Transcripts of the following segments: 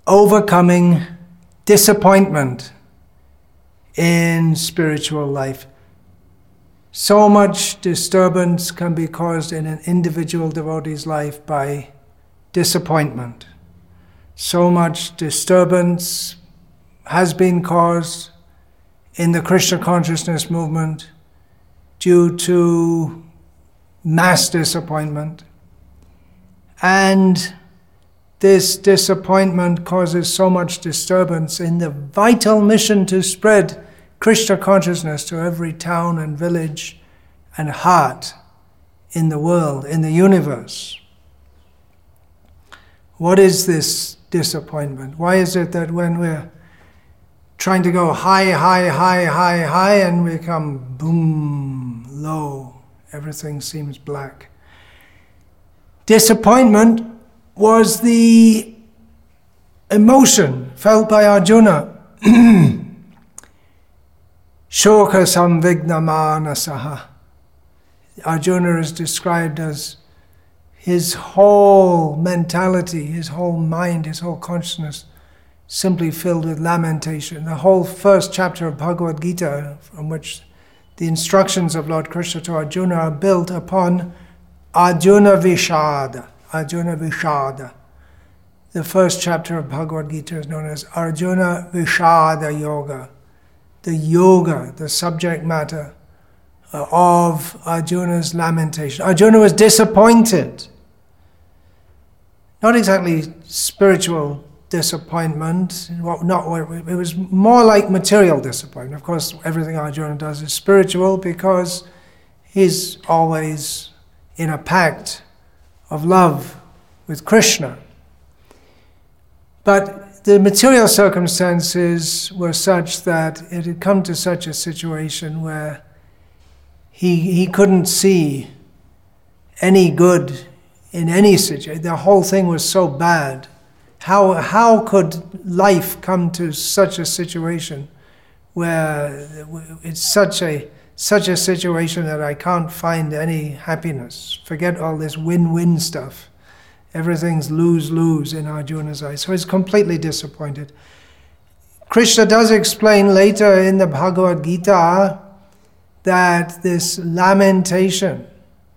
overcoming disappointment in spiritual life. So much disturbance can be caused in an individual devotee's life by disappointment. So much disturbance has been caused in the Krishna consciousness movement due to mass disappointment. And this disappointment causes so much disturbance in the vital mission to spread Krishna consciousness to every town and village and heart in the world, in the universe. What is this disappointment? Why is it that when we're trying to go high, high, high, high, high, and we come boom, low, everything seems black? Disappointment was the emotion felt by Arjuna. Shoka samvigna manasaha. Arjuna is described as his whole mentality, his whole mind, his whole consciousness simply filled with lamentation. The whole first chapter of Bhagavad Gita, from which the instructions of Lord Krishna to Arjuna are built upon Arjuna Vishada. Arjuna Vishada. The first chapter of Bhagavad Gita is known as Arjuna Vishada Yoga. The yoga, the subject matter of Arjuna's lamentation. Arjuna was disappointed. Not exactly spiritual disappointment. It was more like material disappointment. Of course, everything Arjuna does is spiritual because he's always in a pact of love with Krishna. But the material circumstances were such that it had come to such a situation where he couldn't see any good in any situation. The whole thing was so bad. How could life come to such a situation where it's such a situation that I can't find any happiness? Forget all this win-win stuff. Everything's lose-lose in Arjuna's eyes. So he's completely disappointed. Krishna does explain later in the Bhagavad Gita that this lamentation,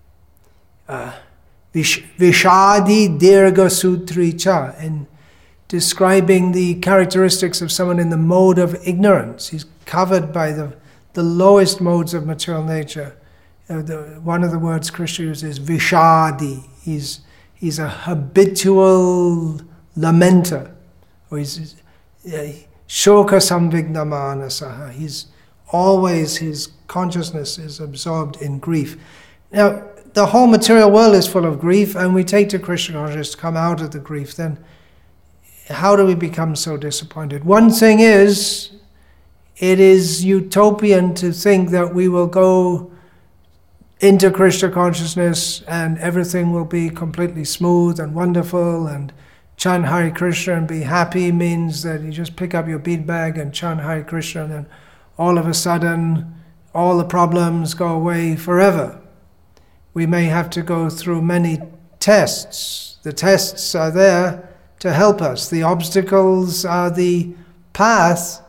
Vishadi Dirgha Sutricha, in describing the characteristics of someone in the mode of ignorance. He's covered by the lowest modes of material nature. One of the words Krishna uses is Vishadi. He's a habitual lamenter. Or he's Shoka samvigna manasaha. He's always, his consciousness is absorbed in grief. Now, the whole material world is full of grief, and we take to Krishna consciousness to come out of the grief. Then how do we become so disappointed? One thing is, it is utopian to think that we will go into Krishna consciousness and everything will be completely smooth and wonderful, and chant Hare Krishna and be happy means that you just pick up your bead bag and chant Hare Krishna and then all of a sudden all the problems go away forever. We may have to go through many tests. The tests are there to help us. The obstacles are the path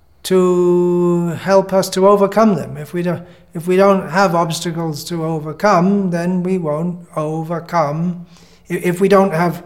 to help us to overcome them. If we don't have obstacles to overcome, then we won't overcome. If we don't have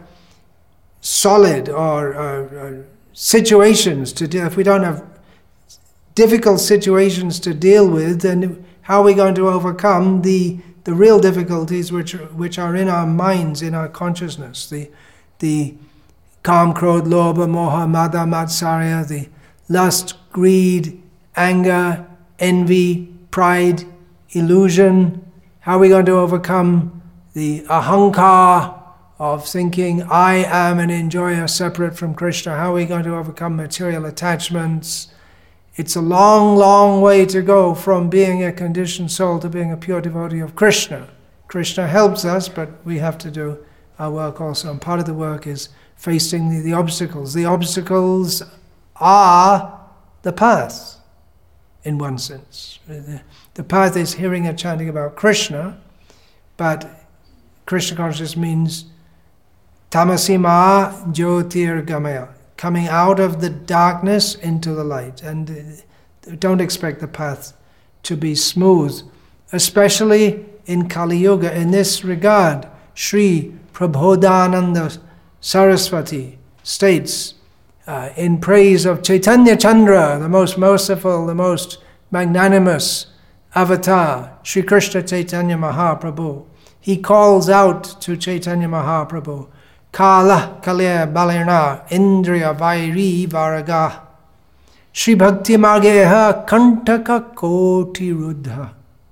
solid or situations to deal, if we don't have difficult situations to deal with, then how are we going to overcome the real difficulties which are in our minds, in our consciousness? The Kam, Krodh, Lobha, Moha, Mada, Matsarya, the lust, greed, anger, envy, pride, illusion. How are we going to overcome the ahankar of thinking I am an enjoyer separate from Krishna? How are we going to overcome material attachments? It's a long, long way to go from being a conditioned soul to being a pure devotee of Krishna. Krishna helps us, but we have to do our work also. And part of the work is facing the obstacles. The obstacles are the path, in one sense. The path is hearing and chanting about Krishna, but Krishna consciousness means tamasima jyotirgamaya. coming out of the darkness into the light. And don't expect the path to be smooth, especially in Kali Yuga. In this regard, Sri Prabodhananda Saraswati states in praise of Chaitanya Chandra, the most merciful, the most magnanimous avatar, Sri Krishna Chaitanya Mahaprabhu. He calls out to Chaitanya Mahaprabhu, Kala Kalya Balerna Indriya Vairi Varaga Sri Bhakti Margeha Kantaka Koti Ruddha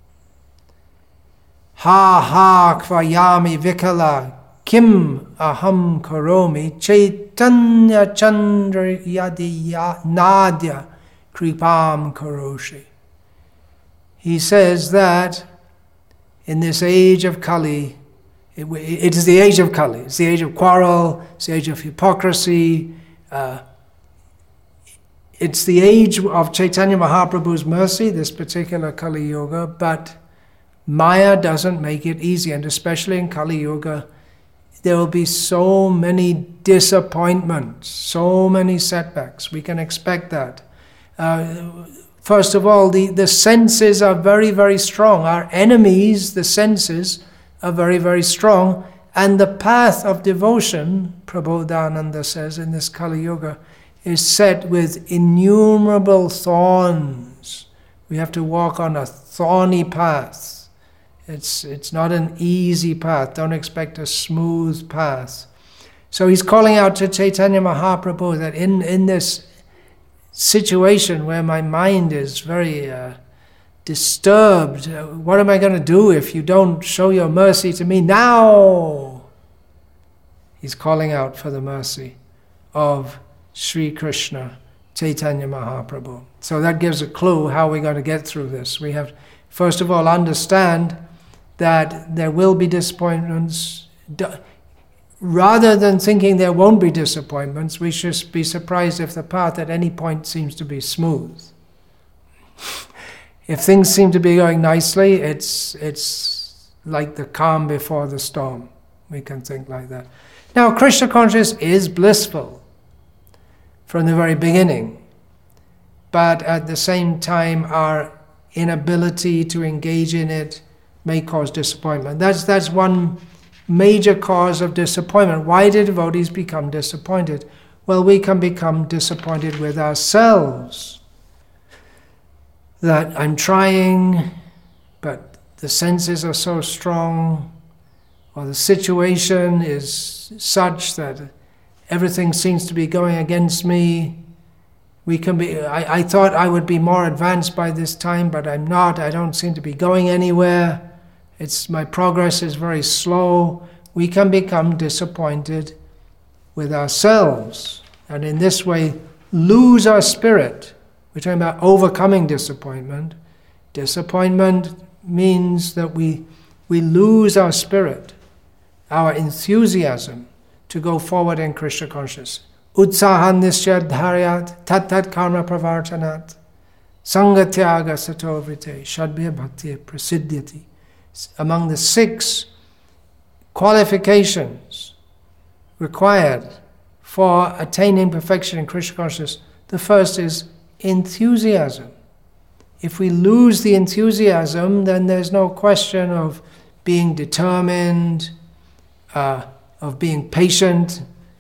Ha ha Kvayami Vikala Kim Aham Karomi Chaitanya Chandra Yadiya Nadya Kripam Karoshi. He says that in this age of Kali, it is the age of Kali, it's the age of quarrel, it's the age of hypocrisy, it's the age of Chaitanya Mahaprabhu's mercy, this particular Kali Yuga, but Maya doesn't make it easy, and especially in Kali Yuga, there will be so many disappointments, so many setbacks. We can expect that. First of all, the senses are very, very strong. Our enemies, the senses, are very, very strong. And the path of devotion, Prabodhananda says in this Kali Yuga, is set with innumerable thorns. We have to walk on a thorny path. It's not an easy path. Don't expect a smooth path. So he's calling out to Chaitanya Mahaprabhu that in this situation where my mind is very disturbed, what am I going to do if you don't show your mercy to me now? He's calling out for the mercy of Sri Krishna Chaitanya Mahaprabhu. So that gives a clue how we're going to get through this. We have, first of all, understand that there will be disappointments. Rather than thinking there won't be disappointments, we should be surprised if the path at any point seems to be smooth. If things seem to be going nicely, it's like the calm before the storm. We can think like that. Now, Krishna consciousness is blissful from the very beginning, but at the same time, our inability to engage in it may cause disappointment. That's one major cause of disappointment. Why do devotees become disappointed? Well, we can become disappointed with ourselves. That I'm trying, but the senses are so strong, or the situation is such that everything seems to be going against me. We can be. I thought I would be more advanced by this time, but I'm not. I don't seem to be going anywhere. My progress is very slow. We can become disappointed with ourselves, and in this way lose our spirit. We're talking about overcoming disappointment. Disappointment means that we lose our spirit, our enthusiasm to go forward in Krishna consciousness. Utsahan nisyad dharyat tat karma pravartanat sangatyaga sato vrite shadbhya bhakti prasiddhyati. Among the 6 qualifications required for attaining perfection in Krishna consciousness, the first is enthusiasm. If we lose the enthusiasm, then there's no question of being determined, of being patient,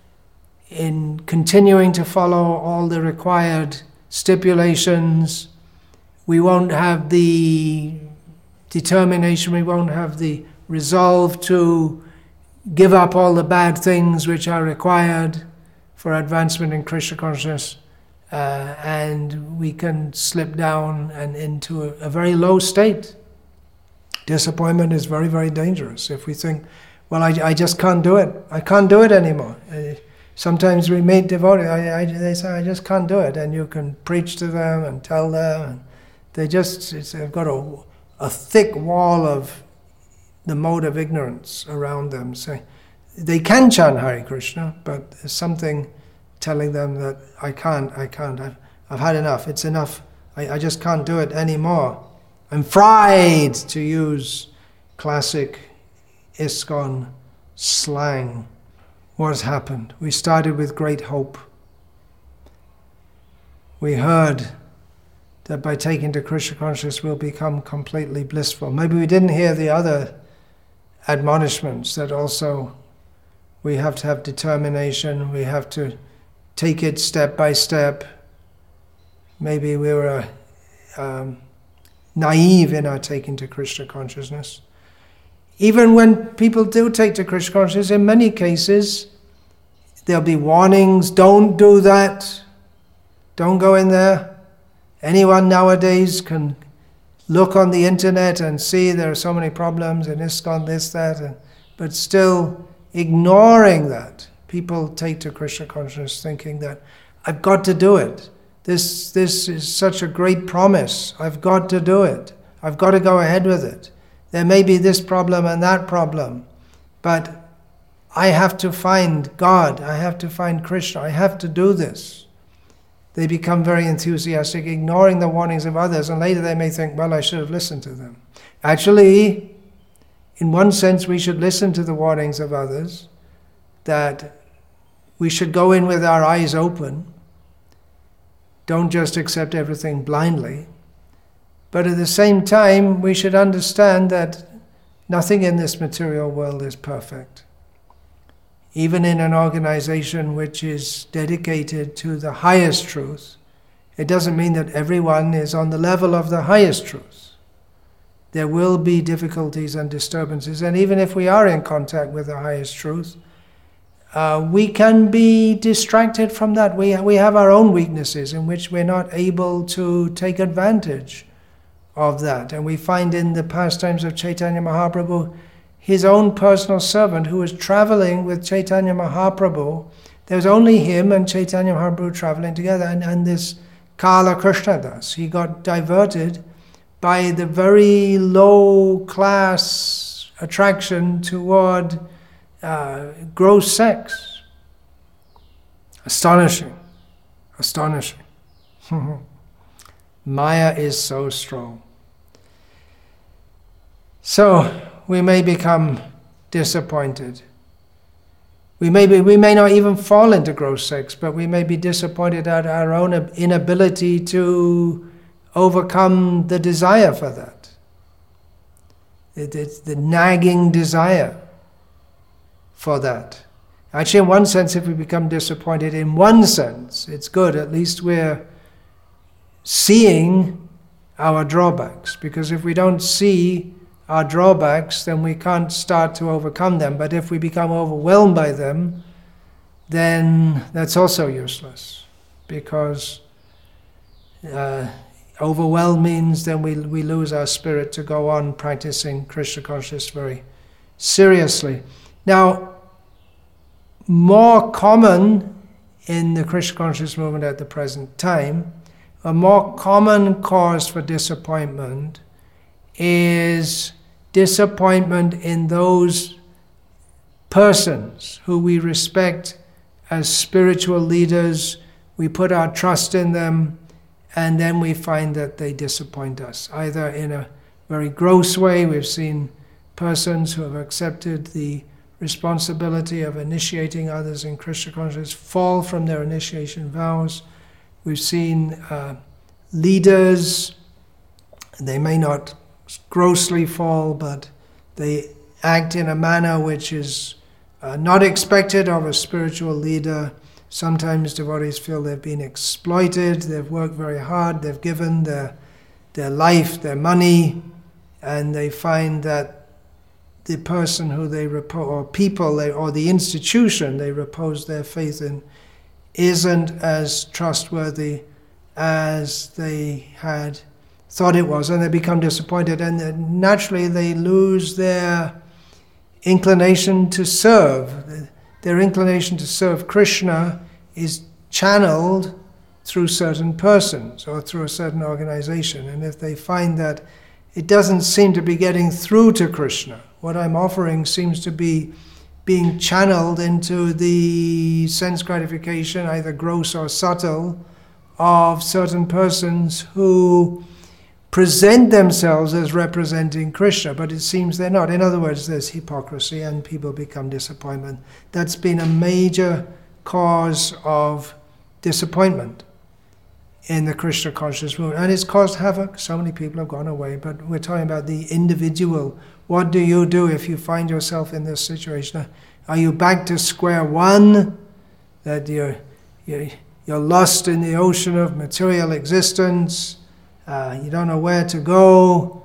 in continuing to follow all the required stipulations. We won't have the determination, we won't have the resolve to give up all the bad things which are required for advancement in Krishna consciousness, and we can slip down and into a very low state. Disappointment is very, very dangerous. If we think, well, I just can't do it. I can't do it anymore. Sometimes we meet devotees, they say, I just can't do it. And you can preach to them and tell them. And they've got a thick wall of the mode of ignorance around them. So they can chant Hare Krishna, but there's something telling them that I can't. I've had enough. It's enough. I just can't do it anymore. I'm fried, to use classic ISKCON slang. What has happened? We started with great hope. we heard that by taking to Krishna consciousness we'll become completely blissful. Maybe we didn't hear the other admonishments that also we have to have determination, we have to take it step by step. Maybe we were naive in our taking to Krishna consciousness. Even when people do take to Krishna consciousness, in many cases, there'll be warnings, don't do that, don't go in there. Anyone nowadays can look on the internet and see there are so many problems in ISKCON, this, that, but still ignoring that. People take to Krishna consciousness thinking that, I've got to do it. This is such a great promise. I've got to do it. I've got to go ahead with it. There may be this problem and that problem, but I have to find God. I have to find Krishna. I have to do this. They become very enthusiastic, ignoring the warnings of others, and later they may think, well, I should have listened to them. Actually, in one sense, we should listen to the warnings of others, that we should go in with our eyes open. Don't just accept everything blindly. But at the same time, we should understand that nothing in this material world is perfect. Even in an organization which is dedicated to the highest truth, it doesn't mean that everyone is on the level of the highest truth. There will be difficulties and disturbances, and even if we are in contact with the highest truth, we can be distracted from that. We have our own weaknesses in which we're not able to take advantage of that. And we find in the pastimes of Chaitanya Mahaprabhu, his own personal servant who was traveling with Chaitanya Mahaprabhu. There was only him and Chaitanya Mahaprabhu traveling together, and this Kala Krishnadas, he got diverted by the very low class attraction toward gross sex. Astonishing. Astonishing. Maya is so strong. So we may become disappointed. We may not even fall into gross sex, but we may be disappointed at our own inability to overcome the desire for that. It's the nagging desire for that. Actually, in one sense, if we become disappointed, in one sense, it's good. At least we're seeing our drawbacks, because if we don't see our drawbacks, then we can't start to overcome them. But if we become overwhelmed by them, then that's also useless, because overwhelmed means then we lose our spirit to go on practicing Krishna consciousness very seriously. Now, more common in the Krishna consciousness movement at the present time, a more common cause for disappointment is disappointment in those persons who we respect as spiritual leaders. We put our trust in them, and then we find that they disappoint us, either in a very gross way. We've seen persons who have accepted the responsibility of initiating others in Krishna consciousness fall from their initiation vows. We've seen leaders, they may not grossly fall, but they act in a manner which is not expected of a spiritual leader. Sometimes devotees feel they've been exploited, they've worked very hard, they've given their life, their money, and they find that the person who they repose, or people, or the institution they repose their faith in, isn't as trustworthy as they had thought it was, and they become disappointed, and then naturally they lose their inclination to serve. Their inclination to serve Krishna is channeled through certain persons or through a certain organization, and if they find that it doesn't seem to be getting through to Krishna, what I'm offering seems to be being channeled into the sense gratification, either gross or subtle, of certain persons who present themselves as representing Krishna, but it seems they're not. In other words, there's hypocrisy and people become disappointment. That's been a major cause of disappointment in the Krishna conscious movement. And it's caused havoc. So many people have gone away, but we're talking about the individual. What do you do if you find yourself in this situation? Are you back to square one? That you're lost in the ocean of material existence. You don't know where to go.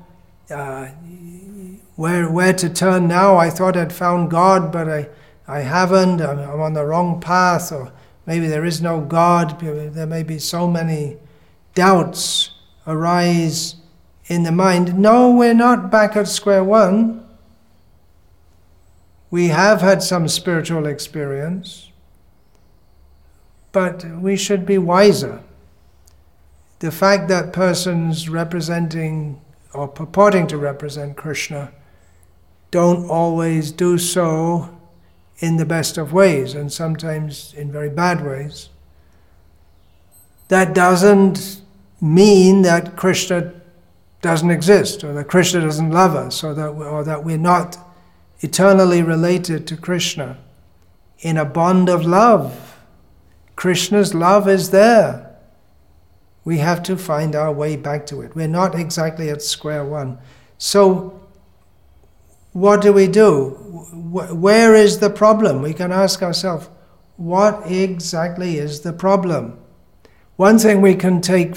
Where to turn now? I thought I'd found God, but I haven't. I'm on the wrong path, or maybe there is no God. There may be so many doubts arise in the mind. No, we're not back at square one. We have had some spiritual experience, but we should be wiser. The fact that persons representing or purporting to represent Krishna don't always do so in the best of ways, and sometimes in very bad ways. That doesn't mean that Krishna doesn't exist, or that Krishna doesn't love us, or that we're not eternally related to Krishna in a bond of love. Krishna's love is there. We have to find our way back to it. We're not exactly at square one. So, what do we do? Where is the problem? We can ask ourselves, what exactly is the problem? One thing we can take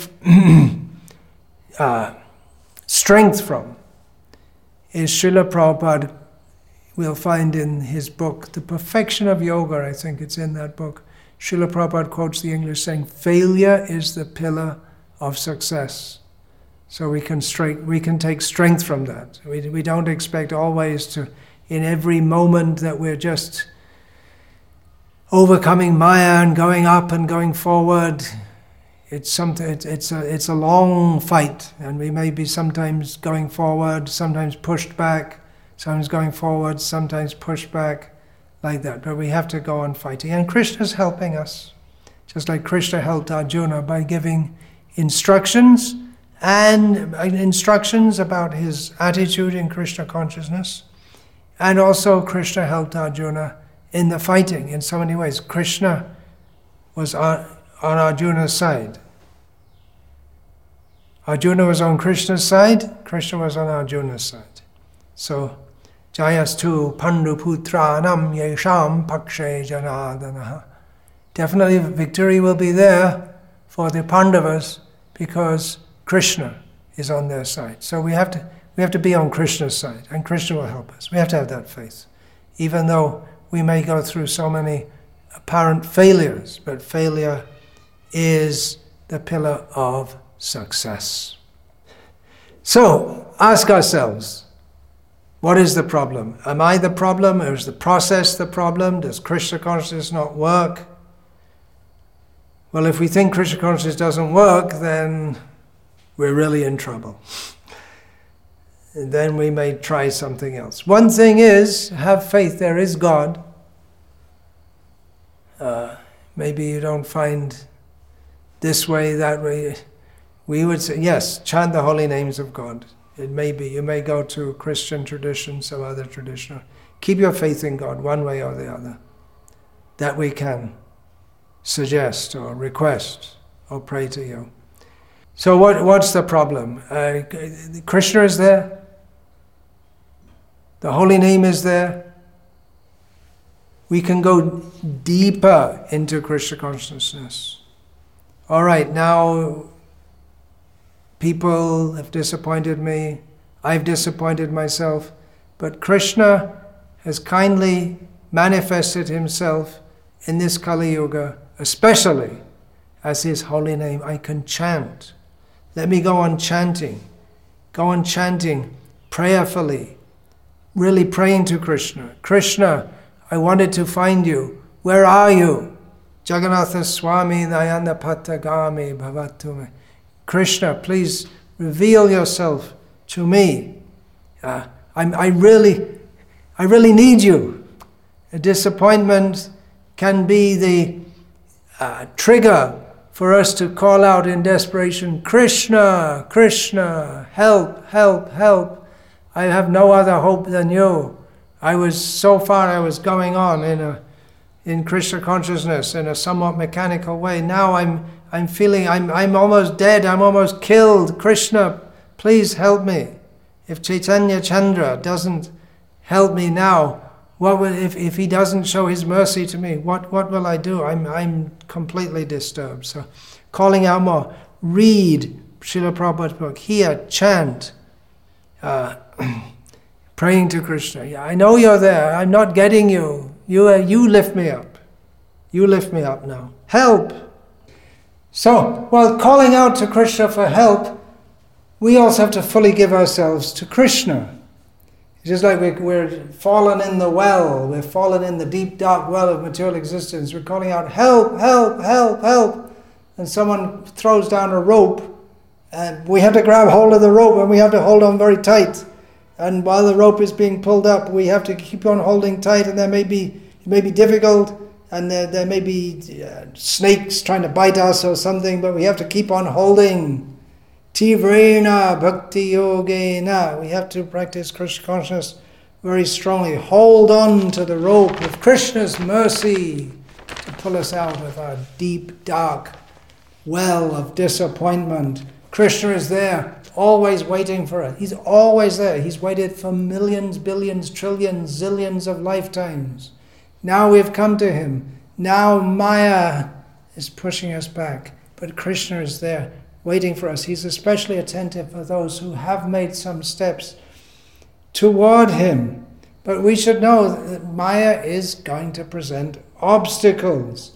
strength from is Srila Prabhupada. We'll find in his book, The Perfection of Yoga, I think it's in that book, Srila Prabhupada quotes the English saying, failure is the pillar of success. So we can take strength from that. We don't expect always to, in every moment that we're just overcoming Maya and going up and going forward. It's a long fight, and we may be sometimes going forward, sometimes pushed back, sometimes going forward, sometimes pushed back, like that. But we have to go on fighting. And Krishna's helping us, just like Krishna helped Arjuna by giving instructions about his attitude in Krishna consciousness. And also Krishna helped Arjuna in the fighting in so many ways. Krishna was on Arjuna's side. Arjuna was on Krishna's side, Krishna was on Arjuna's side. So, Jayastu Panduputranam Yesham Pakshe Janadanaha. Definitely victory will be there for the Pandavas because Krishna is on their side. So we have to be on Krishna's side, and Krishna will help us. We have to have that faith. Even though we may go through so many apparent failures, but failure is the pillar of success. So, ask ourselves, what is the problem? Am I the problem, or is the process the problem? Does Krishna consciousness not work? Well, if we think Krishna consciousness doesn't work, then we're really in trouble. And then we may try something else. One thing is, have faith, there is God. Maybe you don't find this way, that way. We would say, yes, chant the holy names of God. It may be, you may go to Christian tradition, some other tradition. Keep your faith in God, one way or the other. That we can suggest or request or pray to you. So what's the problem? Krishna is there. The holy name is there. We can go deeper into Krishna consciousness. All right, now people have disappointed me. I've disappointed myself. But Krishna has kindly manifested himself in this Kali Yuga, especially as his holy name. I can chant. Let me go on chanting. Go on chanting prayerfully, really praying to Krishna. Krishna, I wanted to find you. Where are you? Jagannatha Swami Nayana Patagami Bhavattume. Krishna, please reveal yourself to me. I really need you. A disappointment can be the trigger for us to call out in desperation, Krishna, Krishna, help, help, help. I have no other hope than you. I was going on in Krishna consciousness in a somewhat mechanical way. Now I'm feeling I'm almost dead, I'm almost killed. Krishna, please help me. If Chaitanya Chandra doesn't help me now, what will, if he doesn't show his mercy to me, what will I do? I'm completely disturbed. So calling out more, read Srila Prabhupada's book, hear, chant, praying to Krishna. Yeah, I know you're there. I'm not getting you. You lift me up. You lift me up now. Help! So, while calling out to Krishna for help, we also have to fully give ourselves to Krishna. It's just like we're fallen in the well. We're fallen in the deep, dark well of material existence. We're calling out, help, help, help, help. And someone throws down a rope, and we have to grab hold of the rope, and we have to hold on very tight. And while the rope is being pulled up, we have to keep on holding tight, and it may be difficult, and there may be snakes trying to bite us or something, but we have to keep on holding. Tivrena bhakti yogena. We have to practice Krishna consciousness very strongly. Hold on to the rope of Krishna's mercy to pull us out of our deep, dark well of disappointment. Krishna is there, always waiting for us. He's always there. He's waited for millions, billions, trillions, zillions of lifetimes. Now we've come to him. Now Maya is pushing us back. But Krishna is there, waiting for us. He's especially attentive for those who have made some steps toward him. But we should know that Maya is going to present obstacles.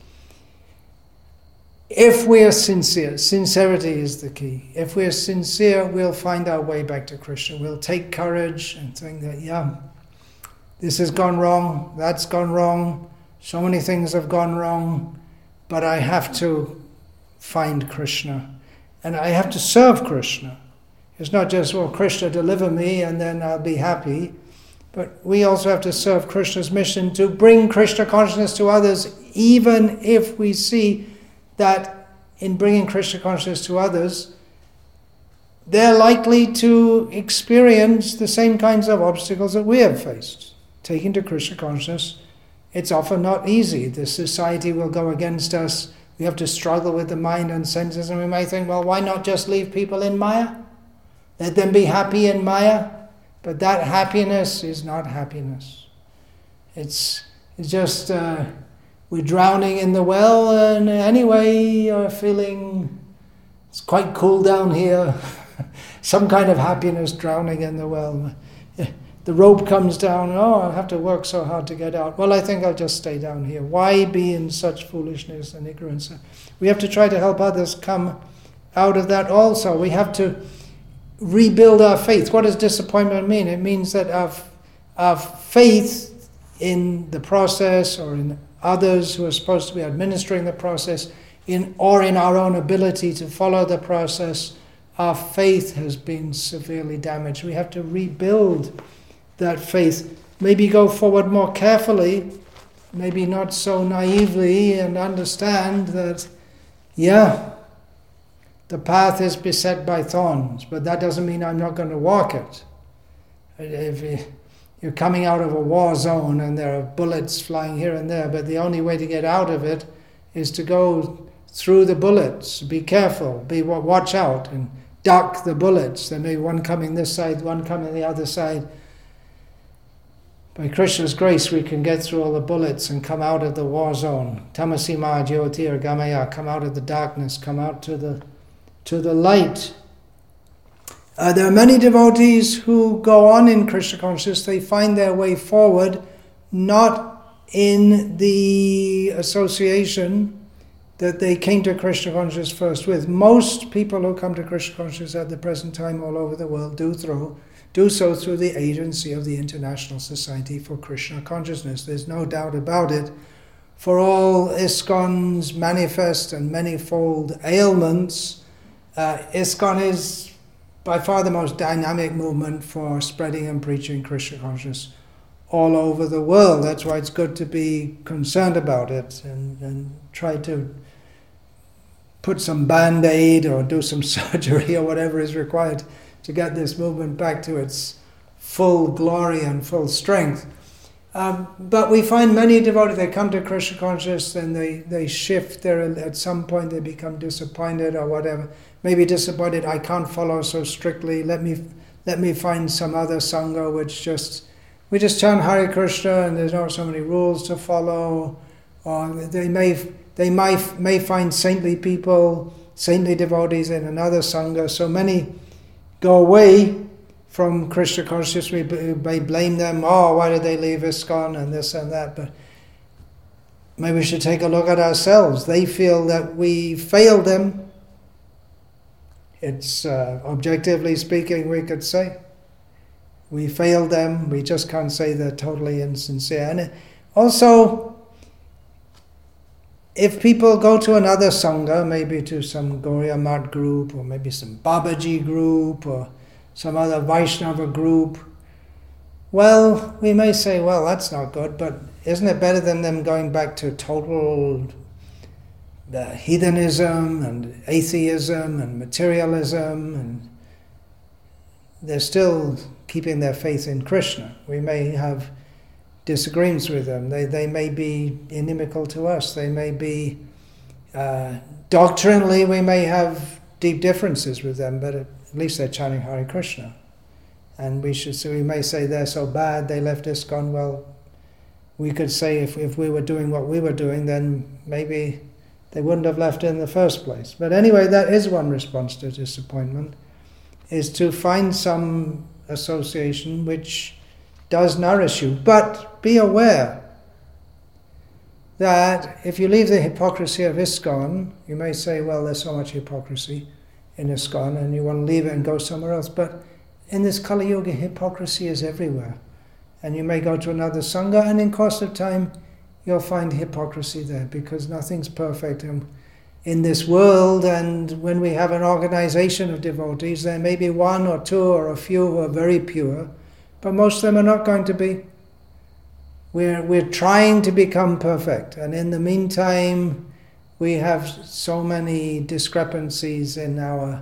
If we are sincere, sincerity is the key. If we are sincere, we'll find our way back to Krishna. We'll take courage and think that, this has gone wrong, that's gone wrong, so many things have gone wrong, but I have to find Krishna. And I have to serve Krishna. It's not just, Krishna deliver me and then I'll be happy. But we also have to serve Krishna's mission to bring Krishna consciousness to others, even if we see that in bringing Krishna consciousness to others, they're likely to experience the same kinds of obstacles that we have faced. Taking to Krishna consciousness, it's often not easy. The society will go against us. We have to struggle with the mind and senses, and we may think, why not just leave people in Maya? Let them be happy in Maya. But that happiness is not happiness. It's just, we're drowning in the well, and anyway, you're feeling it's quite cool down here. Some kind of happiness drowning in the well. The rope comes down, I'll have to work so hard to get out. Well, I think I'll just stay down here. Why be in such foolishness and ignorance? We have to try to help others come out of that also. We have to rebuild our faith. What does disappointment mean? It means that our faith in the process or in others who are supposed to be administering the process or in our own ability to follow the process, our faith has been severely damaged. We have to rebuild that faith, maybe go forward more carefully, maybe not so naively, and understand that, the path is beset by thorns, but that doesn't mean I'm not going to walk it. If you're coming out of a war zone and there are bullets flying here and there, but the only way to get out of it is to go through the bullets. Be careful, watch out, and duck the bullets. There may be one coming this side, one coming the other side. By Krishna's grace, we can get through all the bullets and come out of the war zone. Tamasima jyotir gamaya, come out of the darkness, come out to the light. There are many devotees who go on in Krishna consciousness. They find their way forward, not in the association that they came to Krishna consciousness first with. Most people who come to Krishna consciousness at the present time all over the world do so through the agency of the International Society for Krishna Consciousness. There's no doubt about it. For all ISKCON's manifest and manifold ailments, ISKCON is by far the most dynamic movement for spreading and preaching Krishna consciousness all over the world. That's why it's good to be concerned about it and try to put some band-aid or do some surgery or whatever is required to get this movement back to its full glory and full strength. But we find many devotees, they come to Krishna consciousness and they shift. At some point they become disappointed or whatever. Maybe disappointed, I can't follow so strictly. Let me find some other sangha we just chant Hare Krishna and there's not so many rules to follow. Or they may find saintly people, saintly devotees in another sangha. So many go away from Krishna consciousness. We may blame them, why did they leave ISKCON and this and that, but maybe we should take a look at ourselves. They feel that we failed them. It's objectively speaking, we could say. We failed them, we just can't say they're totally insincere. And also, if people go to another sangha, maybe to some Gauriya Math group, or maybe some Babaji group, or some other Vaishnava group, well, we may say, well, that's not good, but isn't it better than them going back to total heathenism and atheism and materialism, and they're still keeping their faith in Krishna. We may have disagreements with them. They may be inimical to us. They may be, doctrinally we may have deep differences with them, but at least they're chanting Hare Krishna. And we may say they're so bad, they left ISKCON. Well, we could say if we were doing what we were doing, then maybe they wouldn't have left in the first place. But anyway, that is one response to disappointment, is to find some association which does nourish you. But be aware that if you leave the hypocrisy of ISKCON, you may say, well, there's so much hypocrisy in ISKCON and you want to leave it and go somewhere else. But in this Kali Yuga, hypocrisy is everywhere. And you may go to another sangha, and in course of time you'll find hypocrisy there, because nothing's perfect in this world. And when we have an organization of devotees, there may be one or two or a few who are very pure, but most of them are not going to be. We're trying to become perfect, and in the meantime we have so many discrepancies in our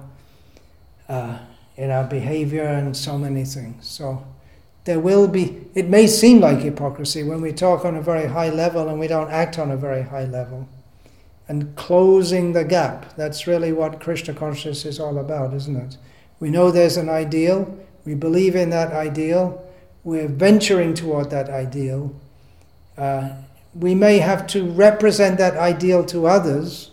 behavior and so many things. So there will be, it may seem like hypocrisy when we talk on a very high level and we don't act on a very high level. And closing the gap, that's really what Krishna consciousness is all about, isn't it? We know there's an ideal, we believe in that ideal, we're venturing toward that ideal. We may have to represent that ideal to others,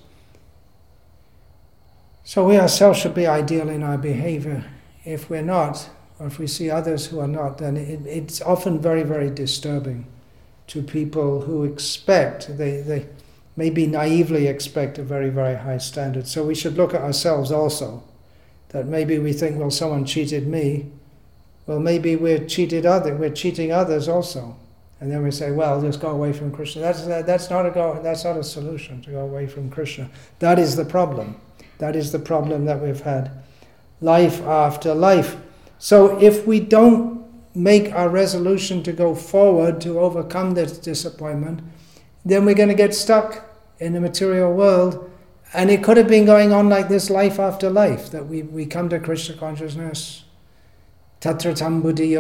so we ourselves should be ideal in our behavior. If we're not, or if we see others who are not, then it's often very, very disturbing to people who expect, they maybe naively expect a very, very high standard. So we should look at ourselves also, that maybe we think, well, someone cheated me. Well, maybe we're cheating others also. And then we say, well, just go away from Krishna. That's not a solution, to go away from Krishna. That is the problem. That is the problem that we've had life after life. So if we don't make our resolution to go forward, to overcome this disappointment, then we're going to get stuck in the material world. And it could have been going on like this life after life, that we come to Krishna consciousness, tatra tam buddhi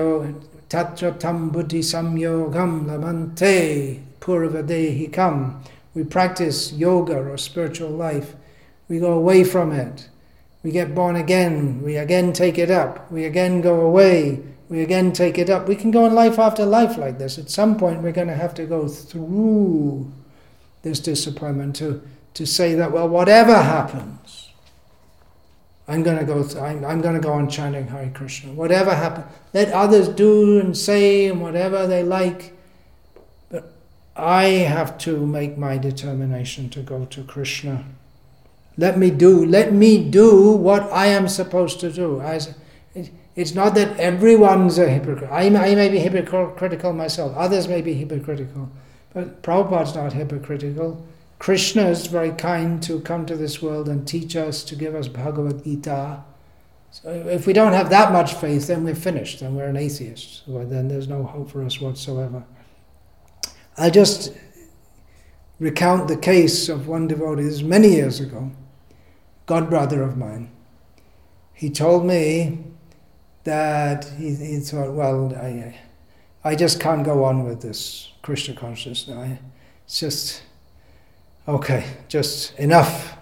samyogam lamante purvadehikam. We practice yoga or spiritual life. We go away from it. We get born again. We again take it up. We again go away. We again take it up. We can go on life after life like this. At some point we're going to have to go through this disappointment to say that, well, whatever happens, I'm going to go on chanting Hare Krishna. Whatever happens, let others do and say and whatever they like, but I have to make my determination to go to Krishna. Let me do what I am supposed to do. It's not that everyone's a hypocrite. I may be hypocritical myself. Others may be hypocritical. But Prabhupada's not hypocritical. Krishna is very kind to come to this world and teach us, to give us Bhagavad Gita. So if we don't have that much faith, then we're finished. Then we're an atheist. Well, then there's no hope for us whatsoever. I'll just recount the case of one devotee. This was many years ago. Godbrother of mine. He told me that he thought, well, I just can't go on with this Krishna consciousness now. It's just, okay, just enough.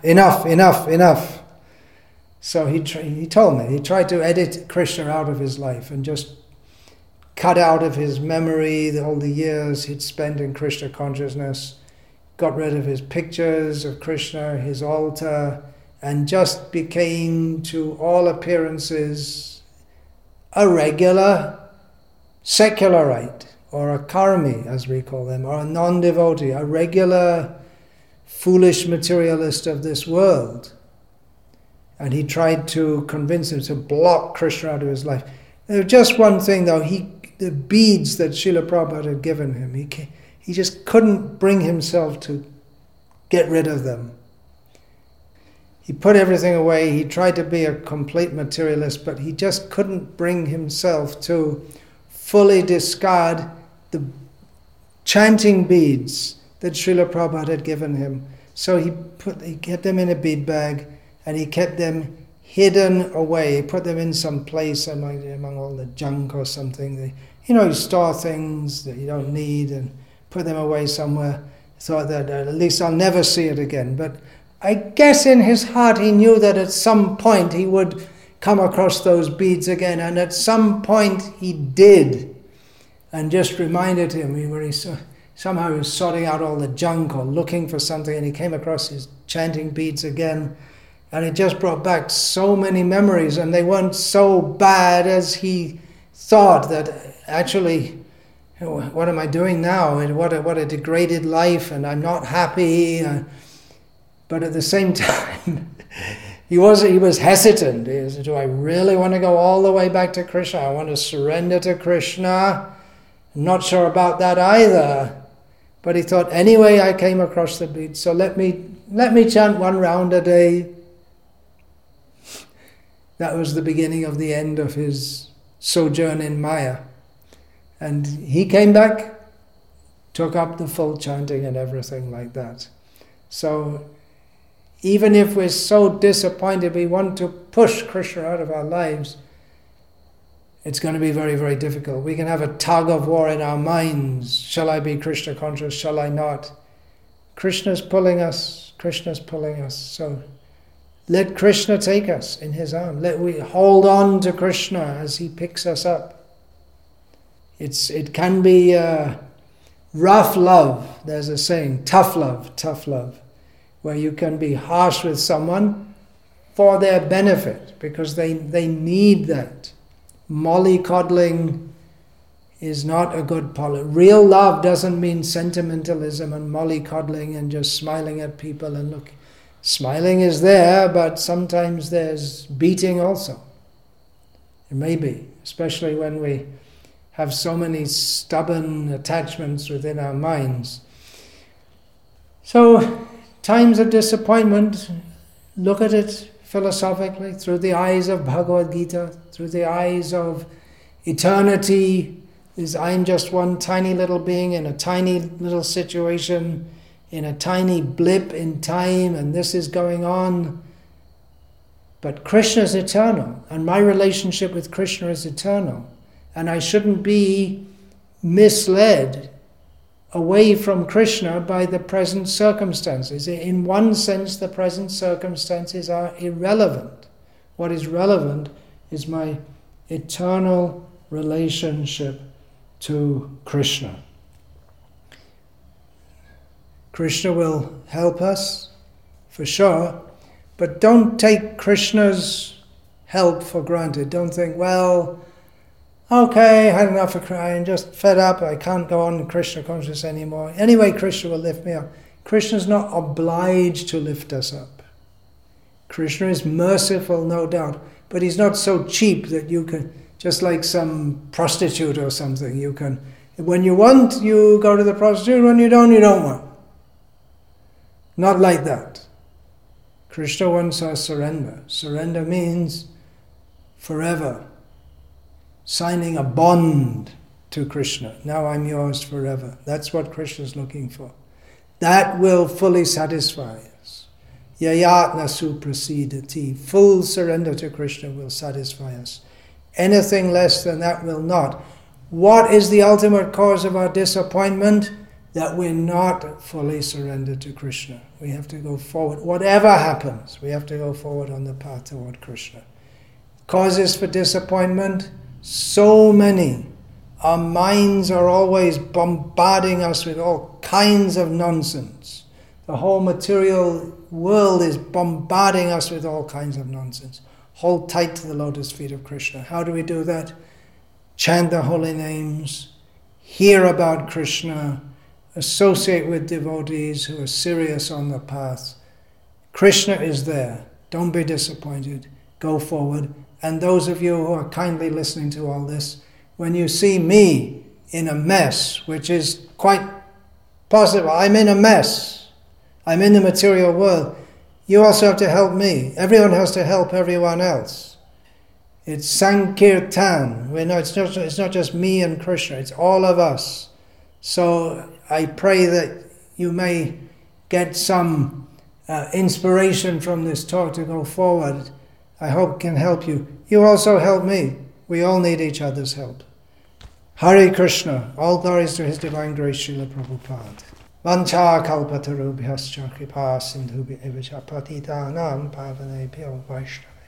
So he told me, he tried to edit Krishna out of his life and just cut out of his memory all the years he'd spent in Krishna consciousness, got rid of his pictures of Krishna, his altar, and just became, to all appearances, a regular secularite, or a karmi, as we call them, or a non-devotee, a regular foolish materialist of this world. And he tried to convince him to block Krishna out of his life. There's just one thing though, the beads that Srila Prabhupada had given him, he just couldn't bring himself to get rid of them. He put everything away, he tried to be a complete materialist, but he just couldn't bring himself to fully discard the chanting beads that Srila Prabhupada had given him. So he kept them in a bead bag, and he kept them hidden away. He put them in some place among all the junk or something. You store things that you don't need and put them away somewhere. Thought that at least I'll never see it again. But I guess in his heart he knew that at some point he would come across those beads again, and at some point he did, and just reminded him where he somehow was sorting out all the junk or looking for something, and he came across his chanting beads again, and it just brought back so many memories, and they weren't so bad as he thought. That actually, what am I doing now? And what a degraded life, and I'm not happy. But at the same time, he was hesitant. He said, do I really want to go all the way back to Krishna? I want to surrender to Krishna. I'm not sure about that either. But he thought, anyway, I came across the beads, so let me chant one round a day. That was the beginning of the end of his sojourn in Maya. And he came back, took up the full chanting and everything like that. So even if we're so disappointed, we want to push Krishna out of our lives, it's going to be very, very difficult. We can have a tug of war in our minds. Shall I be Krishna conscious? Shall I not? Krishna's pulling us. So let Krishna take us in his arm. Let we hold on to Krishna as he picks us up. It can be rough love. There's a saying, tough love, where you can be harsh with someone for their benefit, because they need that. Mollycoddling is not a good policy. Real love doesn't mean sentimentalism and mollycoddling and just smiling at people and look. Smiling is there, but sometimes there's beating also. It may be, especially when we have so many stubborn attachments within our minds. So, times of disappointment, look at it philosophically through the eyes of Bhagavad Gita, through the eyes of eternity. I'm just one tiny little being in a tiny little situation, in a tiny blip in time, and this is going on. But Krishna is eternal, and my relationship with Krishna is eternal, and I shouldn't be misled away from Krishna by the present circumstances. In one sense, the present circumstances are irrelevant. What is relevant is my eternal relationship to Krishna. Krishna will help us, for sure, but don't take Krishna's help for granted. Don't think, well, okay, I had enough of Krishna, I'm just fed up, I can't go on in Krishna consciousness anymore. Anyway, Krishna will lift me up. Krishna's not obliged to lift us up. Krishna is merciful, no doubt, but he's not so cheap that you can, just like some prostitute or something, you can, when you want, you go to the prostitute, when you don't want. Not like that. Krishna wants our surrender. Surrender means forever. Signing a bond to Krishna. Now I'm yours forever. That's what Krishna's looking for. That will fully satisfy us. Yayatna suprasidati. Full surrender to Krishna will satisfy us. Anything less than that will not. What is the ultimate cause of our disappointment? That we're not fully surrendered to Krishna. We have to go forward. Whatever happens, we have to go forward on the path toward Krishna. Causes for disappointment? So many. Our minds are always bombarding us with all kinds of nonsense. The whole material world is bombarding us with all kinds of nonsense. Hold tight to the lotus feet of Krishna. How do we do that? Chant the holy names, hear about Krishna, associate with devotees who are serious on the path. Krishna is there. Don't be disappointed. Go forward. And those of you who are kindly listening to all this, when you see me in a mess, which is quite possible, I'm in a mess. I'm in the material world. You also have to help me. Everyone has to help everyone else. It's Sankirtan. It's not just me and Krishna. It's all of us. So I pray that you may get some inspiration from this talk to go forward. I hope it can help you. You also help me. We all need each other's help. Hare Krishna. All glories to His Divine Grace, Srila Prabhupada. Vancha kalpatarubhyascha kripa sindhubhya evacha patitanam pavanebhyo vaishnava.